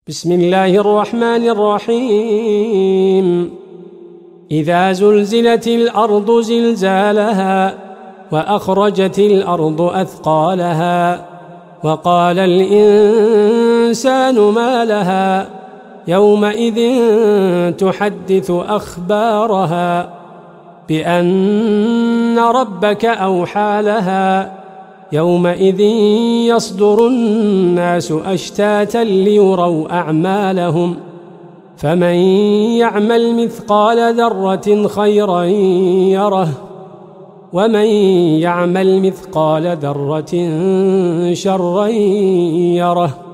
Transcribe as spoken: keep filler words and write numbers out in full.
بسم الله الرحمن الرحيم إذا زلزلت الأرض زلزالها وأخرجت الأرض أثقالها وقال الإنسان ما لها يومئذ تحدث أخبارها بأن ربك أوحى لها يومئذ يصدر الناس أشتاتا ليروا أعمالهم فمن يعمل مثقال ذرة خيرا يره ومن يعمل مثقال ذرة شرا يره